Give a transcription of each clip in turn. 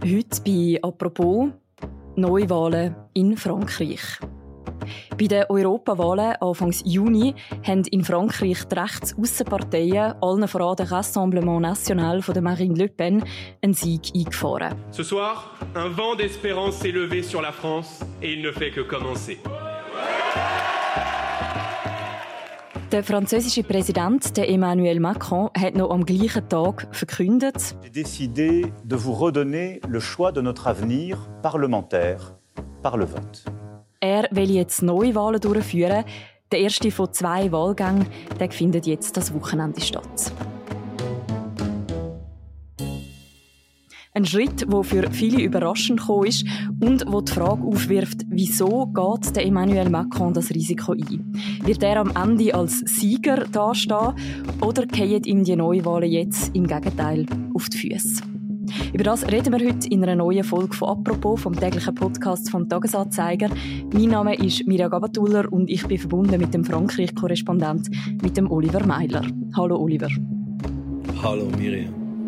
Heute bei «Apropos» Neuwahlen in Frankreich. Bei den Europawahlen Anfang Juni haben in Frankreich die Rechts-Aussenparteien, allen voran der Rassemblement National von Marine Le Pen, einen Sieg eingefahren. Ce soir, un vent d'espérance s'est levé sur la France et il ne fait que commencer. Der französische Präsident, Emmanuel Macron, hat noch am gleichen Tag verkündet: J'ai décidé de vous redonner le choix de notre avenir parlementaire par le vote. Er will jetzt Neuwahlen durchführen. Der erste von 2 Wahlgängen, der findet jetzt das Wochenende statt. Ein Schritt, der für viele überraschend gekommen ist und wo die Frage aufwirft, wieso geht der Emmanuel Macron das Risiko ein? Wird er am Ende als Sieger dastehen oder fallen ihm die Neuwahlen jetzt im Gegenteil auf die Füße? Über das reden wir heute in einer neuen Folge von «Apropos», vom täglichen Podcast vom «Tagesanzeiger». Mein Name ist Mirja Gabatuller und ich bin verbunden mit dem Frankreich-Korrespondent, mit dem Oliver Meiler. Hallo Oliver. Hallo Mirja.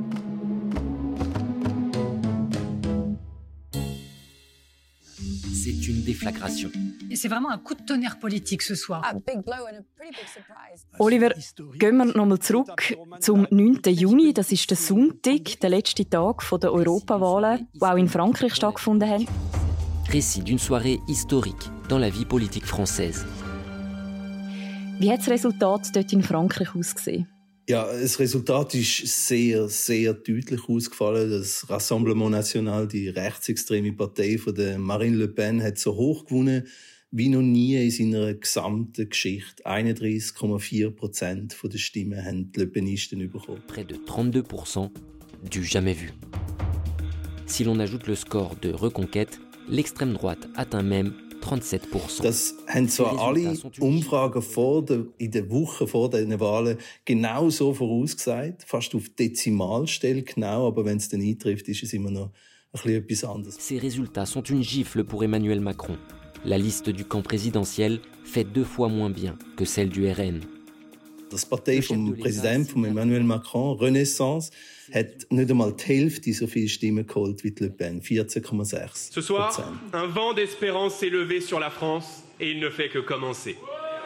C'est une déflagration. Et c'est vraiment un coup de tonnerre politique ce soir. Oliver, gehen wir nochmal zurück zum 9. Juni. Das ist der Sonntag, der letzte Tag der Europawahlen, die auch in Frankreich stattgefunden haben. Récit d'une soirée historique dans la vie politique française. Wie hat das Resultat dort in Frankreich ausgesehen? Ja, das Resultat ist sehr, sehr deutlich ausgefallen. Das Rassemblement National, die rechtsextreme Partei von der Marine Le Pen, hat so hoch gewonnen wie noch nie in seiner gesamten Geschichte. 31,4% der Stimmen haben die Le Penisten bekommen. Près de 32%, du jamais vu. Si l'on ajoute le score de Reconquête, l'extrême droite atteint même 37%. Das haben zwar alle Umfragen in der Woche vor den Wahlen genau so vorausgesagt, fast auf Dezimalstelle genau, aber wenn es dann eintrifft, ist es immer noch ein bisschen etwas anderes. Ces résultats sont une gifle pour Emmanuel Macron. La liste du camp présidentiel fait 2 fois moins bien que celle du RN. Das Partei vom Präsidenten, von Emmanuel Macron, Renaissance, hat nicht einmal die Hälfte so viele Stimmen geholt wie Le Pen, 14,6%. Ce soir, un vent d'espérance s'est levé sur la France et il ne fait que commencer.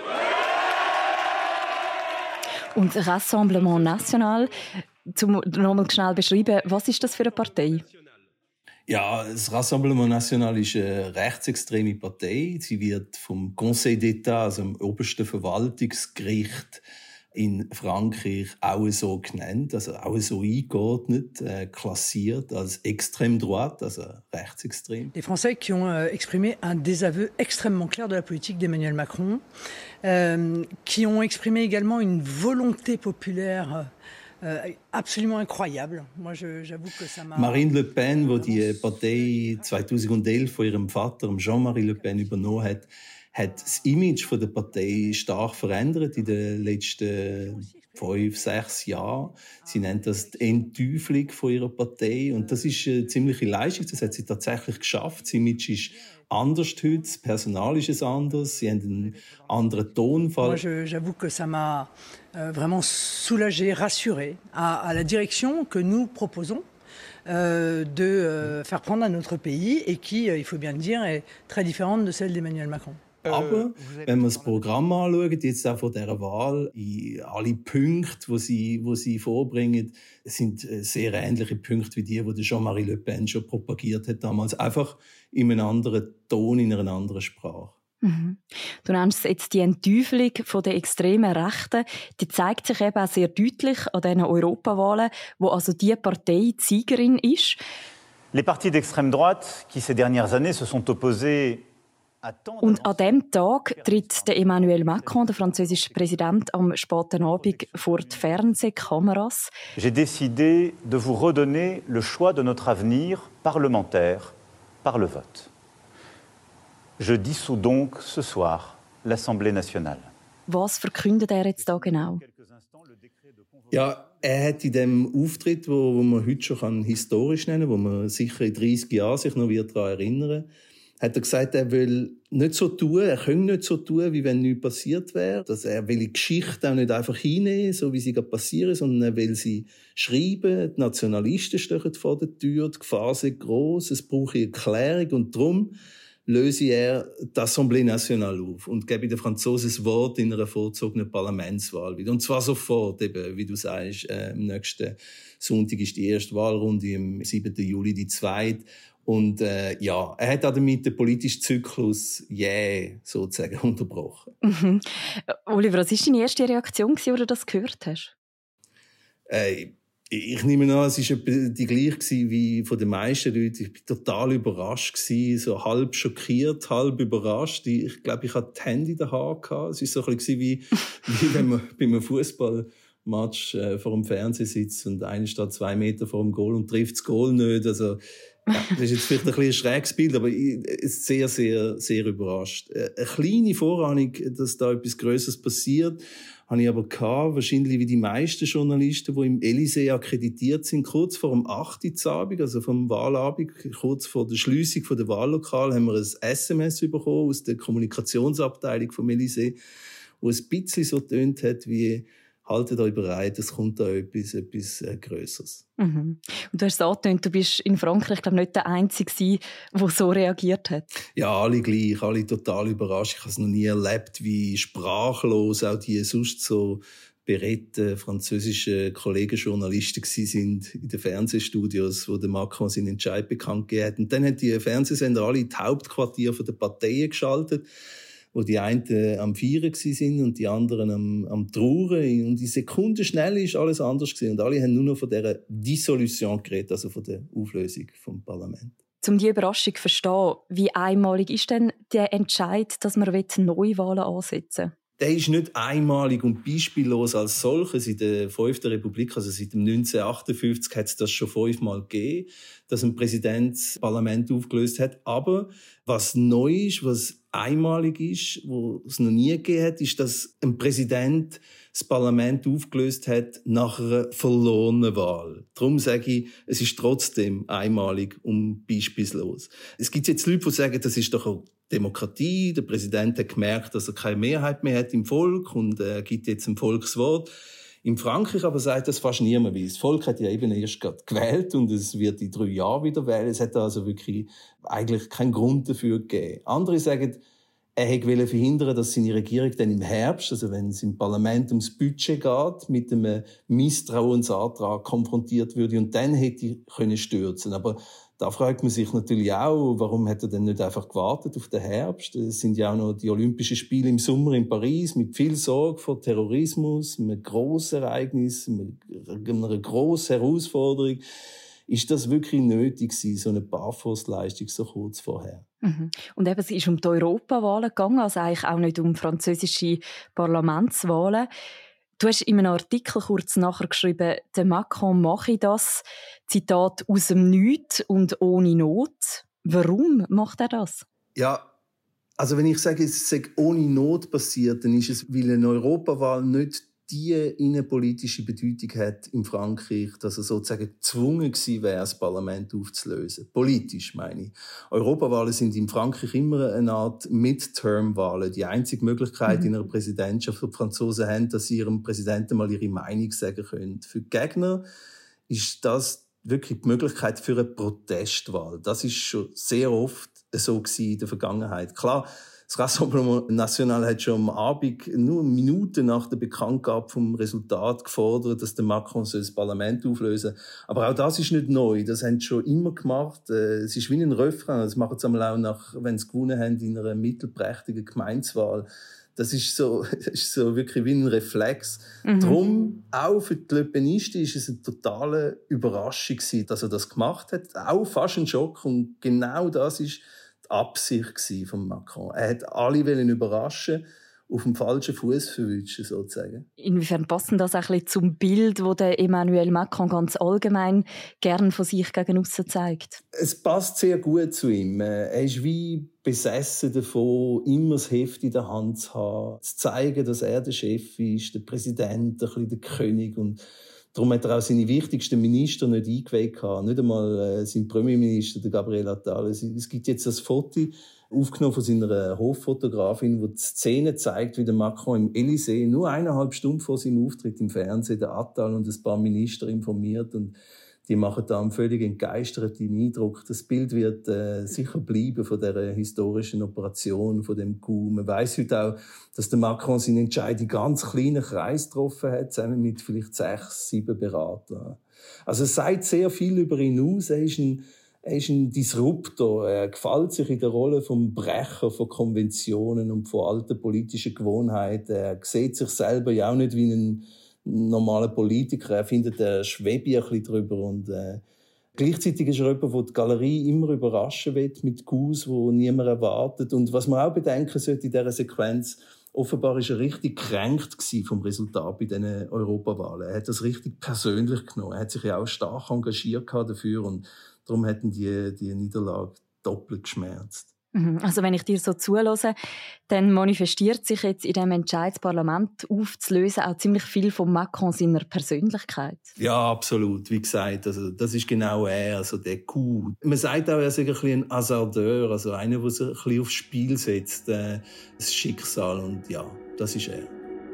Und Rassemblement National, zum nochmal schnell beschreiben, was ist das für eine Partei? Ja, das Rassemblement National ist eine rechtsextreme Partei. Sie wird vom Conseil d'État, also dem obersten Verwaltungsgericht in Frankreich, auch so genannt, also auch so eingeordnet, klassiert als extrême droite, also rechtsextrem. Les Français qui ont exprimé un désaveu extrêmement clair de la politique d'Emmanuel Macron, qui ont exprimé également une volonté populaire absolument incroyable. Moi, j'avoue que ça m'a... Marine Le Pen, die die Partei 2011 von ihrem Vater, Jean-Marie Le Pen, übernommen hat das Image der Partei stark verändert in den letzten 5-6 Jahren. Sie nennt das die Entteufelung von ihrer Partei. Und das ist eine ziemliche Leistung. Das hat sie tatsächlich geschafft. Das Image ist anders heute, das Personal ist anders, sie haben einen anderen Tonfall. Moi, j'avoue que ça m'a vraiment soulagé, rassuré à la direction que nous proposons de faire prendre à notre pays et qui, il faut bien le dire, est très différente de celle d'Emmanuel Macron. Aber wenn wir das Programm anschauen, jetzt auch von dieser Wahl, alle Punkte, die sie vorbringen, sind sehr ähnliche Punkte wie die Jean-Marie Le Pen schon propagiert hat damals. Einfach in einem anderen Ton, in einer anderen Sprache. Mhm. Du nennst jetzt die Entteufelung der extremen Rechten. Die zeigt sich eben auch sehr deutlich an diesen Europawahlen, wo also die Partei die Siegerin ist. Les partis d'extrême droite qui ces dernières années se sont opposés. Und an diesem Tag tritt der Emmanuel Macron, der französische Präsident, am späten Abend vor die Fernsehkameras. J'ai décidé de vous redonner le choix de notre avenir parlementaire par le vote. Je dissous donc ce soir l'Assemblée nationale. Was verkündet er jetzt da genau? Ja, er hat in dem Auftritt, wo man heute schon historisch nennen kann, wo man sicher in 30 Jahren sich noch daran erinnern wird, hat er gesagt, er will nicht so tun, er könne nicht so tun, wie wenn nichts passiert wäre. Dass er will die Geschichte auch nicht einfach hinnehmen, so wie sie gerade passieren, sondern er will sie schreiben. Die Nationalisten stehen vor der Tür, die Gefahr ist gross, es braucht eine Erklärung und darum löse er die Assemblée Nationale auf und gebe den Franzosen das Wort in einer vorzogenen Parlamentswahl wieder. Und zwar sofort, eben, wie du sagst, am nächsten Sonntag ist die erste Wahlrunde, am 7. Juli die zweite. Und er hat damit den politischen Zyklus sozusagen unterbrochen. Mhm. Oliver, was war deine erste Reaktion, als du das gehört hast? Ich nehme an, es war die gleiche wie von den meisten Leuten. Ich war total überrascht, so halb schockiert, halb überrascht. Ich glaube, ich hatte die Hände in den Haaren gehabt. Es war so ein bisschen wie wenn man bei einem Fußballmatch vor dem Fernseher sitzt und einer steht 2 Meter vor dem Goal und trifft das Goal nicht. Also, ja, das ist jetzt vielleicht ein bisschen ein schräges Bild, aber es ist sehr, sehr, sehr überrascht. Eine kleine Vorahnung, dass da etwas Grösseres passiert, habe ich aber gehabt, wahrscheinlich wie die meisten Journalisten, die im Élysée akkreditiert sind, kurz vor dem 8. Uhr Abend, also vom Wahlabend, kurz vor der Schliessung der Wahllokal, haben wir ein SMS bekommen aus der Kommunikationsabteilung vom Élysée, wo es ein bisschen so tönt hat wie «Haltet euch bereit, es kommt da etwas Grösseres». Mhm. Und du hast es angetönt, du bist in Frankreich, glaube ich, nicht der Einzige, der so reagiert hat. Ja, alle gleich, alle total überrascht. Ich habe es noch nie erlebt, wie sprachlos auch die sonst so beredten französischen Kollegen Journalisten sind in den Fernsehstudios, wo der Macron seinen Entscheid bekannt gegeben hat. Und dann haben die Fernsehsender alle die Hauptquartiere der Parteien geschaltet, wo die einen am Feiern waren und die anderen am Trauern. Und in Sekunden schnell ist alles anders gewesen. Und alle haben nur noch von dieser Dissolution geredet, also von der Auflösung vom Parlament. Um die Überraschung zu verstehen, wie einmalig ist denn der Entscheid, dass man Neuwahlen ansetzen will? Der ist nicht einmalig und beispiellos als solches. In der 5. Republik, also seit dem 1958, hat es das schon 5-mal gegeben, dass ein Präsident das Parlament aufgelöst hat. Aber was neu ist, was einmalig ist, wo es noch nie gegeben hat, ist, dass ein Präsident das Parlament aufgelöst hat nach einer verlorenen Wahl. Darum sage ich, es ist trotzdem einmalig und beispiellos. Es gibt jetzt Leute, die sagen, das ist doch eine Demokratie. Der Präsident hat gemerkt, dass er keine Mehrheit mehr hat im Volk und er gibt jetzt ein Volkswort. In Frankreich aber sagt das fast niemand, weil das Volk hat ja eben erst gerade gewählt und es wird in 3 Jahren wieder wählen. Es hat also wirklich eigentlich keinen Grund dafür gegeben. Andere sagen, er wollte verhindern, dass seine Regierung dann im Herbst, also wenn es im Parlament ums Budget geht, mit einem Misstrauensantrag konfrontiert würde und dann hätte er können stürzen. Aber da fragt man sich natürlich auch, warum hat er denn nicht einfach gewartet auf den Herbst? Es sind ja auch noch die Olympischen Spiele im Sommer in Paris mit viel Sorge vor Terrorismus, einem grossen Ereignis, einer grossen Herausforderung. Ist das wirklich nötig gewesen, so eine Parforce-Leistung so kurz vorher? Mhm. Und eben, es ist um die Europawahlen gegangen, also eigentlich auch nicht um französische Parlamentswahlen. Du hast in einem Artikel kurz nachher geschrieben, der Macron mache das, Zitat, aus dem Nichts und ohne Not. Warum macht er das? Ja, also wenn ich sage, es sei ohne Not passiert, dann ist es, weil eine Europawahl nicht die innenpolitische Bedeutung hat in Frankreich, dass er sozusagen gezwungen gewesen wäre, das Parlament aufzulösen. Politisch, meine ich. Europawahlen sind in Frankreich immer eine Art Midterm-Wahlen. Die einzige Möglichkeit in einer Präsidentschaft, für die Franzosen haben, dass sie ihrem Präsidenten mal ihre Meinung sagen können. Für die Gegner ist das wirklich die Möglichkeit für eine Protestwahl. Das ist schon sehr oft so gewesen in der Vergangenheit. Klar, das Rassemblement National hat schon am Abend, nur Minuten nach der Bekanntgabe vom Resultat gefordert, dass der Macron das Parlament auflösen soll. Aber auch das ist nicht neu. Das haben sie schon immer gemacht. Es ist wie ein Refrain. Das machen sie einmal auch wenn sie gewonnen haben in einer mittelprächtigen Gemeindewahl. Das ist so wirklich wie ein Reflex. Darum, auch für die Le Penisten ist es eine totale Überraschung gewesen, dass er das gemacht hat. Auch fast ein Schock. Und genau das ist die Absicht von Macron. Er hat alle überraschen, auf dem falschen Fuß verwischen, sozusagen. Inwiefern passt das auch ein bisschen zum Bild, das der Emmanuel Macron ganz allgemein gern von sich gegen aussen zeigt? Es passt sehr gut zu ihm. Er ist wie besessen davon, immer das Heft in der Hand zu haben, zu zeigen, dass er der Chef ist, der Präsident, ein bisschen der König. Und Darum hat er auch seine wichtigsten Minister nicht eingeweiht gehabt. Nicht einmal sein Premierminister, der Gabriel Attal. Es gibt jetzt das Foto, aufgenommen von seiner Hoffotografin, wo die Szene zeigt, wie der Macron im Élysée nur 1,5 Stunden vor seinem Auftritt im Fernsehen den Attal und ein paar Minister informiert, und die machen da einen völlig entgeisterten Eindruck. Das Bild wird sicher bleiben von dieser historischen Operation, von dem Coup. Man weiss heute auch, dass der Macron seine Entscheidung in ganz kleinen Kreis getroffen hat, zusammen mit vielleicht 6, 7 Beratern. Also es sagt sehr viel über ihn aus. Er ist ein Disruptor. Er gefällt sich in der Rolle vom Brecher von Konventionen und von alten politischen Gewohnheiten. Er sieht sich selber ja auch nicht wie ein normaler Politiker. Er findet, er schwebe ein bisschen drüber. Und gleichzeitig ist er jemand, der die Galerie immer überraschen will mit Coups, die niemand erwartet. Und was man auch bedenken sollte in dieser Sequenz, offenbar war er richtig gekränkt vom Resultat bei diesen Europawahlen. Er hat das richtig persönlich genommen. Er hat sich ja auch stark engagiert dafür, und darum hätten die Niederlage doppelt geschmerzt. Also wenn ich dir so zuhöre, dann manifestiert sich jetzt in diesem Entscheid, das Parlament aufzulösen, auch ziemlich viel von Macron seiner Persönlichkeit. Ja, absolut. Wie gesagt, also das ist genau er, also der Coup. Man sagt auch, er ist ein bisschen ein Hasardeur, also einer, der sich ein bisschen aufs Spiel setzt, das Schicksal, und ja, das ist er.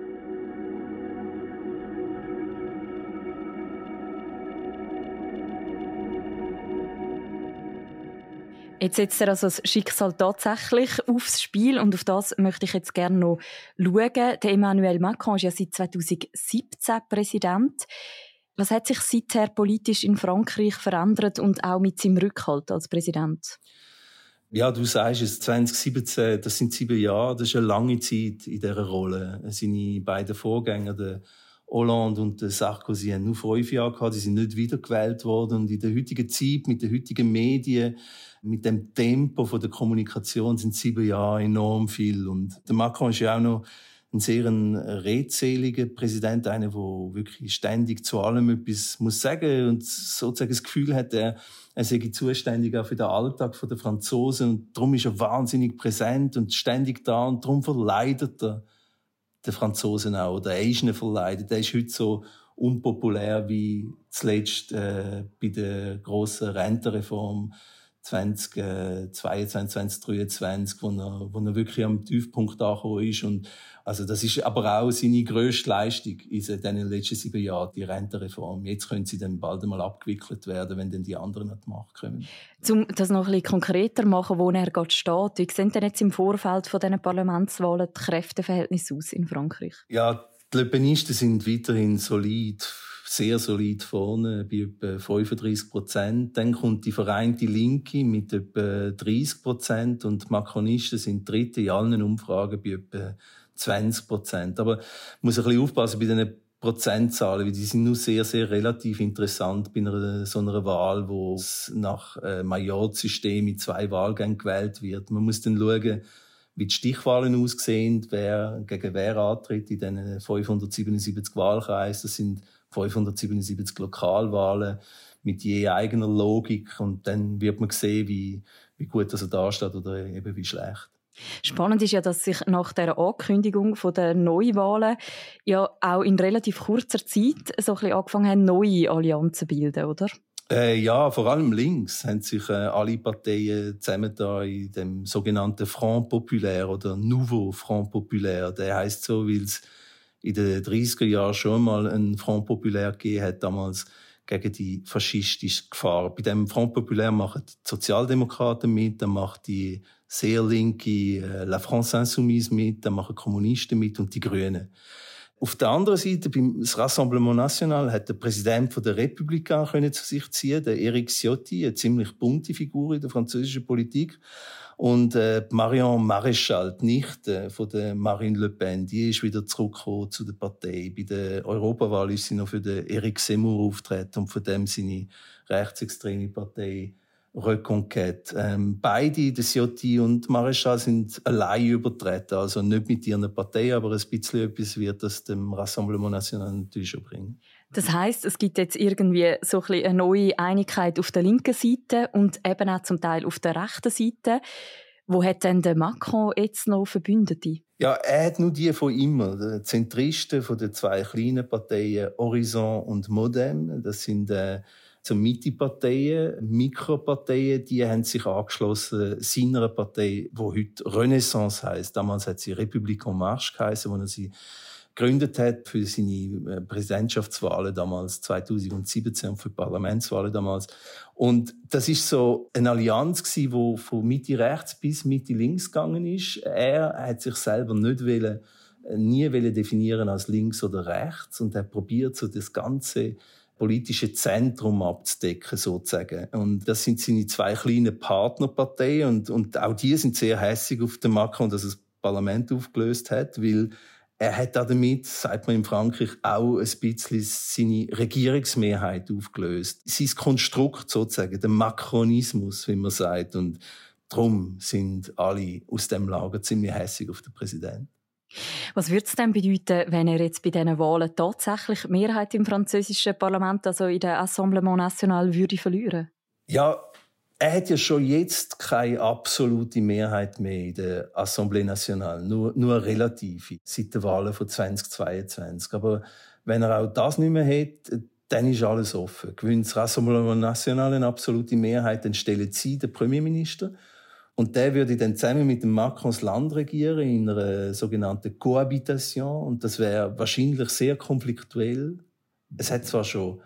Jetzt setzt er also das Schicksal tatsächlich aufs Spiel, und auf das möchte ich jetzt gerne noch schauen. Der Emmanuel Macron ist ja seit 2017 Präsident. Was hat sich seither politisch in Frankreich verändert und auch mit seinem Rückhalt als Präsident? Ja, du sagst es, 2017, das sind 7 Jahre, das ist eine lange Zeit in dieser Rolle. Seine beiden Vorgänger, der Hollande und Sarkozy, haben nur 5 Jahre gehabt, die sind nicht wiedergewählt worden. Und in der heutigen Zeit, mit den heutigen Medien, mit dem Tempo von der Kommunikation sind 7 Jahre enorm viel. Und der Macron ist ja auch noch ein sehr redseliger Präsident, einer, der wirklich ständig zu allem etwas muss sagen und sozusagen das Gefühl hat, er sei zuständig auch für den Alltag der Franzosen. Und darum ist er wahnsinnig präsent und ständig da, und darum verleidet er den Franzosen auch, oder er ist nicht verleidet. Er ist heute so unpopulär wie zuletzt bei der grossen Rentenreform 2022, 2023, wo er wirklich am Tiefpunkt angekommen ist. Und also das ist aber auch seine grösste Leistung in den letzten 7 Jahren, die Rentenreform. Jetzt können sie dann bald einmal abgewickelt werden, wenn dann die anderen an die Macht kommen. Um das noch ein bisschen konkreter zu machen, wo er gerade steht, wie sehen denn jetzt im Vorfeld von diesen Parlamentswahlen die Kräfteverhältnisse aus in Frankreich? Ja, die Le Penisten sind weiterhin solid, sehr solid vorne, bei etwa 35%. Dann kommt die Vereinte Linke mit etwa 30% und die Macronisten sind Dritte in allen Umfragen bei etwa 20%. Aber ich muss ein bisschen aufpassen bei diesen Prozentzahlen, weil die sind nur sehr, sehr relativ interessant bei so einer Wahl, wo es nach Majorzsystem mit 2 Wahlgängen gewählt wird. Man muss dann schauen, wie die Stichwahlen aussehen, wer gegen wer antritt in diesen 577 Wahlkreisen. Das sind 577 Lokalwahlen mit je eigener Logik. Und dann wird man sehen, wie gut er da steht oder eben wie schlecht. Spannend ist ja, dass sich nach der Ankündigung der Neuwahlen ja auch in relativ kurzer Zeit so ein bisschen angefangen haben, neue Allianzen zu bilden, oder? Ja, vor allem links haben sich alle Parteien zusammen da in dem sogenannten Front Populaire oder Nouveau Front Populaire. Der heisst so, weil es in den 30er Jahren schon mal einen Front Populaire gegeben hat, damals gegen die faschistische Gefahr. Bei dem Front Populaire machen die Sozialdemokraten mit, dann macht die sehr linke La France Insoumise mit, dann machen Kommunisten mit und die Grünen. Auf der anderen Seite, beim Rassemblement National, hat der Präsident der Républicains zu sich ziehen, der Éric Ciotti, eine ziemlich bunte Figur in der französischen Politik. Und Marion Maréchal, die Nichte von der Marine Le Pen, die ist wieder zurückgekommen zu der Partei. Bei der Europawahl ist sie noch für den Éric Zemmour auftreten und von dem seine rechtsextreme Partei Reconquête. Beide, der Ciotti und Maréchal, sind allein übertreten, also nicht mit ihren Partei, aber ein bisschen etwas wird das dem Rassemblement National natürlich schon bringen. Das heisst, es gibt jetzt irgendwie so ein bisschen eine neue Einigkeit auf der linken Seite und eben auch zum Teil auf der rechten Seite. Wo hat denn der Macron jetzt noch Verbündete? Ja, er hat nur die von immer. Die Zentristen von den 2 kleinen Parteien, Horizon und Modem, das sind so Mitte-Parteien, Mikroparteien, die haben sich angeschlossen seiner Partei, die heute Renaissance heisst. Damals hat sie République en Marche geheissen, wo er sie gegründet hat für seine Präsidentschaftswahlen damals 2017 und für die Parlamentswahlen damals. Und das ist so eine Allianz gsi, wo von Mitte rechts bis Mitte links gegangen ist. Er hat sich selber nie definieren als links oder rechts und hat probiert, so das ganze politische Zentrum abzudecken, sozusagen. Und das sind seine 2 kleinen Partnerparteien und auch die sind sehr hässig auf den Macron, dass er das Parlament aufgelöst hat, weil er hat damit, sagt man in Frankreich, auch ein bisschen seine Regierungsmehrheit aufgelöst. Sein Konstrukt sozusagen, der Macronismus, wie man sagt. Und darum sind alle aus dem Lager ziemlich hässig auf den Präsidenten. Was würde es denn bedeuten, wenn er jetzt bei diesen Wahlen tatsächlich die Mehrheit im französischen Parlament, also in der Assemblement National, würde verlieren? Ja, er hat ja schon jetzt keine absolute Mehrheit mehr in der Assemblée Nationale, nur eine relative, seit den Wahlen von 2022. Aber wenn er auch das nicht mehr hat, dann ist alles offen. Gewinnt das Rassemblement National eine absolute Mehrheit, dann stellen sie den Premierminister. Und der würde dann zusammen mit dem Macron das Land regieren in einer sogenannten Cohabitation. Und das wäre wahrscheinlich sehr konfliktuell. Es hat zwar schon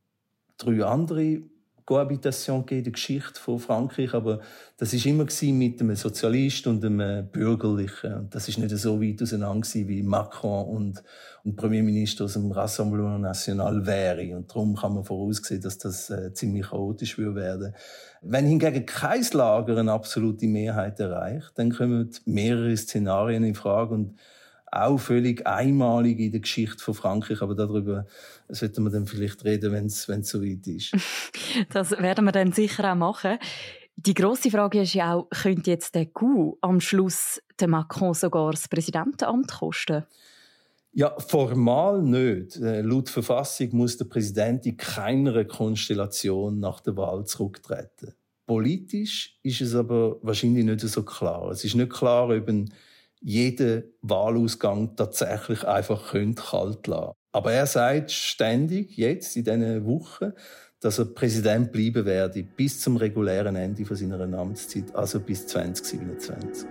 3 andere Cohabitation in der Geschichte von Frankreich, aber das ist immer mit einem Sozialisten und einem Bürgerlichen. Und das ist nicht so weit auseinander wie Macron und Premierminister aus dem Rassemblement National wäre. Und darum kann man voraussehen, dass das ziemlich chaotisch werden. Wenn hingegen kein Lager eine absolute Mehrheit erreicht, dann kommen mehrere Szenarien in Frage und auch völlig einmalig in der Geschichte von Frankreich. Aber darüber sollten wir dann vielleicht reden, wenn es so weit ist. Das werden wir dann sicher auch machen. Die grosse Frage ist ja auch, könnte jetzt der Coup am Schluss den Macron sogar das Präsidentenamt kosten? Ja, formal nicht. Laut Verfassung muss der Präsident in keiner Konstellation nach der Wahl zurücktreten. Politisch ist es aber wahrscheinlich nicht so klar. Es ist nicht klar, ob jeden Wahlausgang tatsächlich einfach kalt lassen. Aber er sagt ständig, jetzt in diesen Wochen, dass er Präsident bleiben werde bis zum regulären Ende von seiner Amtszeit, also bis 2027.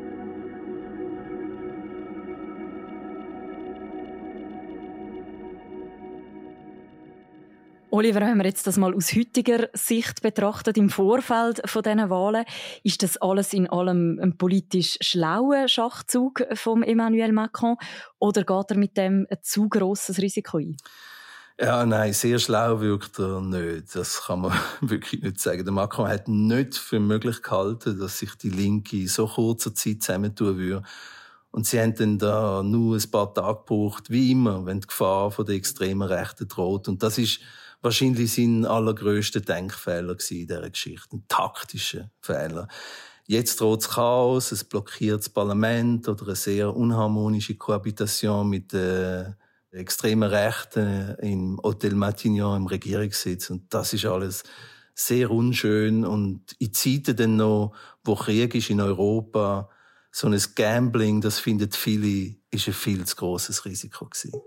Oliver, wenn wir jetzt das mal aus heutiger Sicht betrachten, im Vorfeld von diesen Wahlen, ist das alles in allem ein politisch schlauer Schachzug von Emmanuel Macron oder geht er mit dem ein zu grosses Risiko ein? Ja, nein, sehr schlau wirkt er nicht. Das kann man wirklich nicht sagen. Der Macron hat nicht für möglich gehalten, dass sich die Linke in so kurzer Zeit zusammentun würde. Und sie haben dann da nur ein paar Tage gebraucht, wie immer, wenn die Gefahr von der extremen Rechten droht. Und das ist wahrscheinlich sein allergrösster Denkfehler in dieser Geschichte. Ein taktischer Fehler. Jetzt droht das Chaos, es blockiert das Parlament oder eine sehr unharmonische Kohabitation mit extremen Rechten im Hotel Matignon im Regierungssitz. Und das ist alles sehr unschön. Und in Zeiten dann noch, wo Krieg ist in Europa, so ein Gambling, das finden viele, ist ein viel zu grosses Risiko gewesen.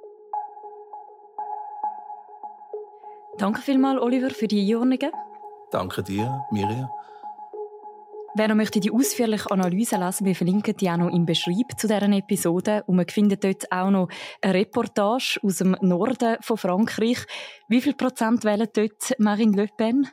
Danke vielmals, Oliver, für die Einordnungen. Danke dir, Mirja. Wer noch möchte die ausführliche Analyse lesen, wir verlinken die auch noch im Beschreib zu dieser Episode. Und man findet dort auch noch eine Reportage aus dem Norden von Frankreich. Wie viel Prozent wählen dort Marine Le Pen?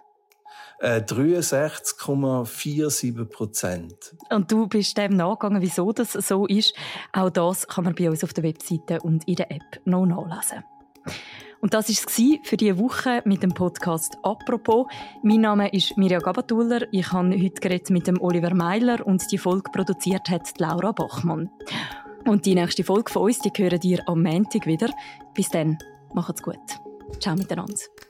63,47%. Und du bist dem nachgegangen, wieso das so ist. Auch das kann man bei uns auf der Webseite und in der App noch nachlesen. Und das war es für diese Woche mit dem Podcast «Apropos». Mein Name ist Mirja Gabatuller. Ich habe heute mit dem Oliver Meiler und die Folge produziert hat Laura Bachmann. Und die nächste Folge von uns, die hören ihr am Montag wieder. Bis dann, macht's gut. Ciao miteinander.